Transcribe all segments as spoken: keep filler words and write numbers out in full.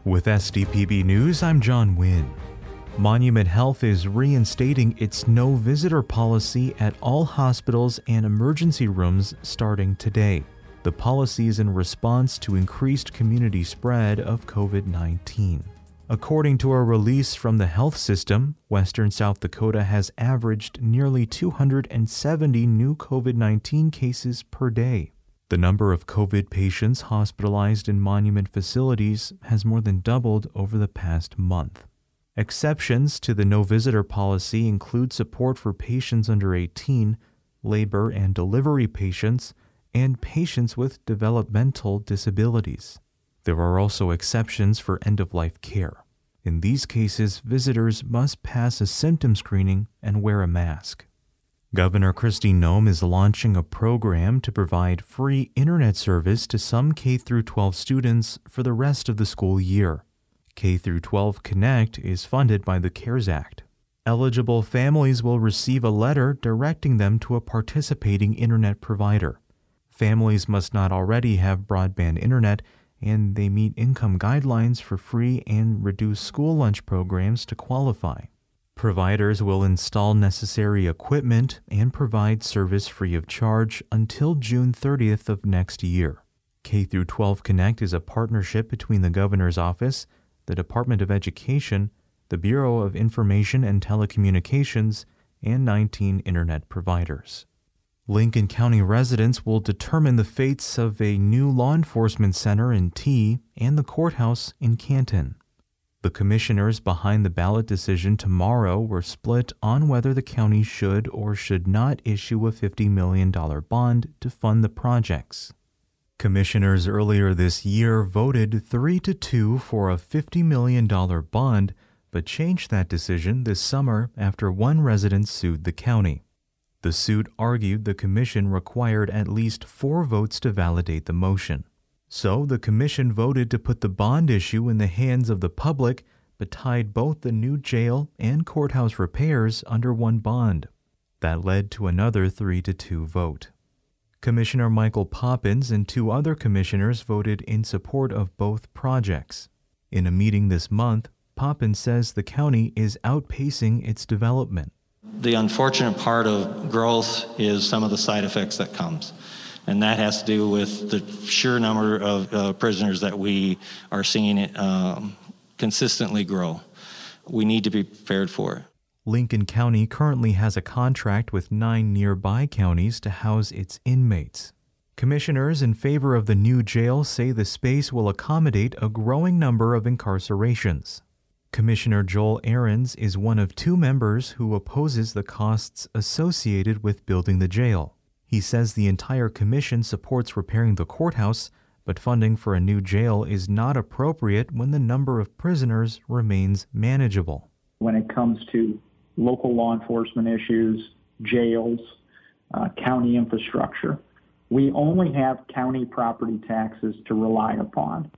With S D P B News, I'm John Wynn. Monument Health is reinstating its no visitor policy at all hospitals and emergency rooms starting today. The policy is in response to increased community spread of covid nineteen. According to a release from the health system, Western South Dakota has averaged nearly two hundred seventy new covid nineteen cases per day. The number of COVID patients hospitalized in Monument facilities has more than doubled over the past month. Exceptions to the no visitor policy include support for patients under eighteen, labor and delivery patients, and patients with developmental disabilities. There are also exceptions for end-of-life care. In these cases, visitors must pass a symptom screening and wear a mask. Governor Kristi Noem is launching a program to provide free internet service to some K through twelve students for the rest of the school year. K through twelve Connect is funded by the CARES Act. Eligible families will receive a letter directing them to a participating internet provider. Families must not already have broadband internet, and they meet income guidelines for free and reduced school lunch programs to qualify. Providers will install necessary equipment and provide service free of charge until June thirtieth of next year. K through twelve Connect is a partnership between the Governor's Office, the Department of Education, the Bureau of Information and Telecommunications, and nineteen internet providers. Lincoln County residents will determine the fates of a new law enforcement center in T and the courthouse in Canton. The commissioners behind the ballot decision tomorrow were split on whether the county should or should not issue a fifty million dollars bond to fund the projects. Commissioners earlier this year voted three to two for a fifty million dollars bond, but changed that decision this summer after one resident sued the county. The suit argued the commission required at least four votes to validate the motion. So the commission voted to put the bond issue in the hands of the public, but tied both the new jail and courthouse repairs under one bond. That led to another three to two vote. Commissioner Michael Poppins and two other commissioners voted in support of both projects. In a meeting this month, Poppins says the county is outpacing its development. The unfortunate part of growth is some of the side effects that comes. And that has to do with the sheer number of uh, prisoners that we are seeing um, consistently grow. We need to be prepared for it. Lincoln County currently has a contract with nine nearby counties to house its inmates. Commissioners in favor of the new jail say the space will accommodate a growing number of incarcerations. Commissioner Joel Ahrens is one of two members who opposes the costs associated with building the jail. He says the entire commission supports repairing the courthouse, but funding for a new jail is not appropriate when the number of prisoners remains manageable. When it comes to local law enforcement issues, jails, uh, county infrastructure, we only have county property taxes to rely upon.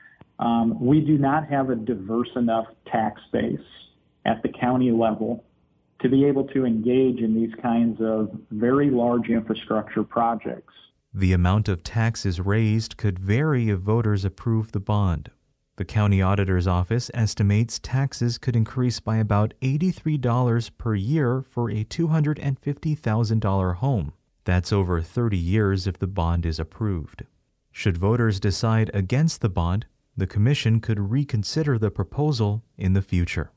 Um, we do not have a diverse enough tax base at the county level to be able to engage in these kinds of very large infrastructure projects. The amount of taxes raised could vary if voters approve the bond. The county auditor's office estimates taxes could increase by about eighty-three dollars per year for a two hundred fifty thousand dollars home. That's over thirty years if the bond is approved. Should voters decide against the bond, the commission could reconsider the proposal in the future.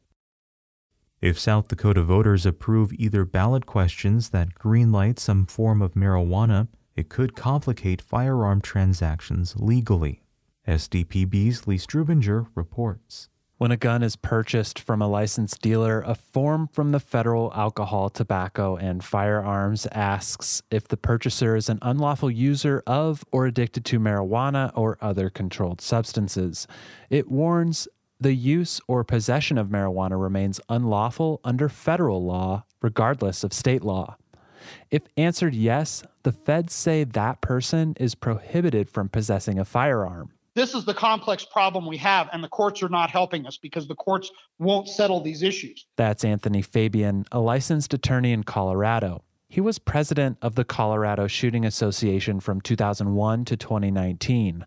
If South Dakota voters approve either ballot questions that greenlight some form of marijuana, it could complicate firearm transactions legally. S D P B's Lee Strubinger reports. When a gun is purchased from a licensed dealer, a form from the Federal Alcohol, Tobacco, and Firearms asks if the purchaser is an unlawful user of or addicted to marijuana or other controlled substances. It warns the use or possession of marijuana remains unlawful under federal law, regardless of state law. If answered yes, the feds say that person is prohibited from possessing a firearm. This is the complex problem we have, and the courts are not helping us because the courts won't settle these issues. That's Anthony Fabian, a licensed attorney in Colorado. He was president of the Colorado Shooting Association from two thousand one to twenty nineteen.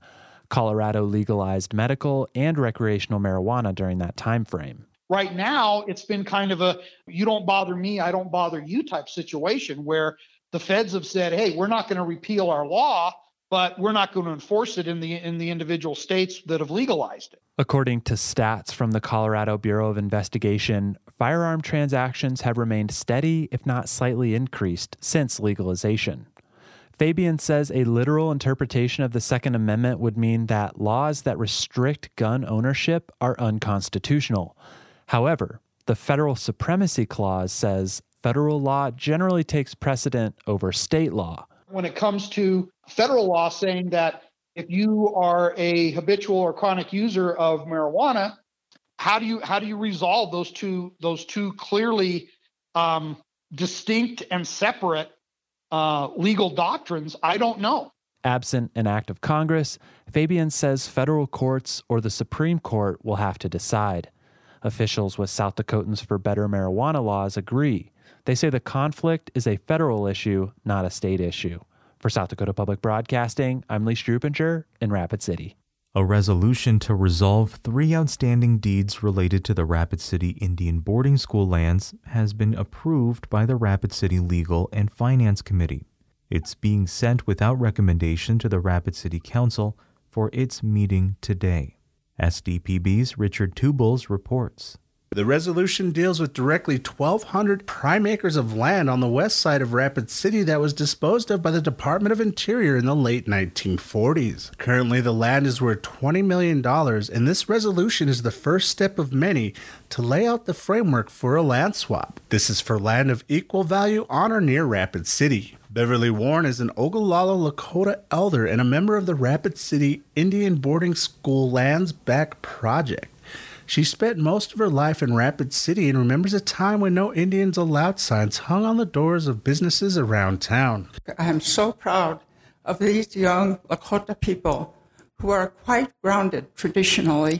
Colorado legalized medical and recreational marijuana during that time frame. Right now, it's been kind of a you don't bother me, I don't bother you type situation where the feds have said, hey, we're not going to repeal our law, but we're not going to enforce it in the in the individual states that have legalized it. According to stats from the Colorado Bureau of Investigation, firearm transactions have remained steady, if not slightly increased, since legalization. Fabian says a literal interpretation of the Second Amendment would mean that laws that restrict gun ownership are unconstitutional. However, the Federal Supremacy Clause says federal law generally takes precedent over state law. When it comes to federal law saying that if you are a habitual or chronic user of marijuana, how do you how do you resolve those two those two clearly um, distinct and separate uh, legal doctrines? I don't know. Absent an act of Congress, Fabian says federal courts or the Supreme Court will have to decide. Officials with South Dakotans for Better Marijuana laws agree. They say the conflict is a federal issue, not a state issue. For South Dakota Public Broadcasting, I'm Lee Strupinger in Rapid City. A resolution to resolve three outstanding deeds related to the Rapid City Indian Boarding School lands has been approved by the Rapid City Legal and Finance Committee. It's being sent without recommendation to the Rapid City Council for its meeting today. S D P B's Richard Tubles reports. The resolution deals with directly twelve hundred prime acres of land on the west side of Rapid City that was disposed of by the Department of Interior in the late nineteen forties. Currently, the land is worth twenty million dollars, and this resolution is the first step of many to lay out the framework for a land swap. This is for land of equal value on or near Rapid City. Beverly Warren is an Ogallala Lakota elder and a member of the Rapid City Indian Boarding School Lands Back Project. She spent most of her life in Rapid City and remembers a time when no Indians allowed signs hung on the doors of businesses around town. I am so proud of these young Lakota people who are quite grounded traditionally,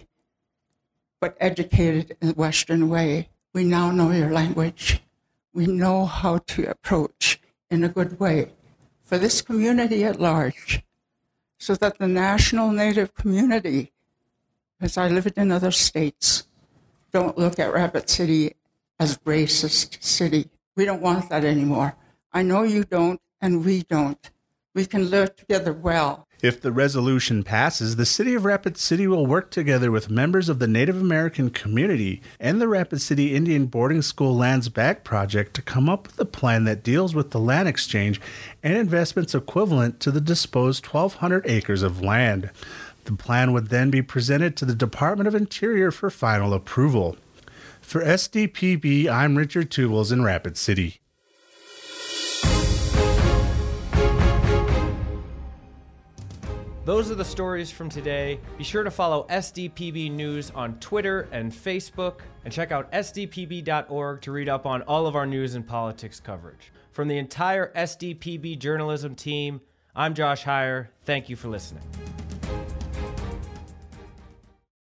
but educated in the Western way. We now know your language. We know how to approach in a good way for this community at large, so that the national Native community, as I lived in other states, don't look at Rapid City as racist city. We don't want that anymore. I know you don't, and we don't. We can live together well. If the resolution passes, the City of Rapid City will work together with members of the Native American community and the Rapid City Indian Boarding School Lands Back Project to come up with a plan that deals with the land exchange and investments equivalent to the disposed twelve hundred acres of land. The plan would then be presented to the Department of Interior for final approval. For S D P B, I'm Richard Tubles in Rapid City. Those are the stories from today. Be sure to follow S D P B News on Twitter and Facebook, and check out S D P B dot org to read up on all of our news and politics coverage. From the entire S D P B journalism team, I'm Josh Heyer. Thank you for listening.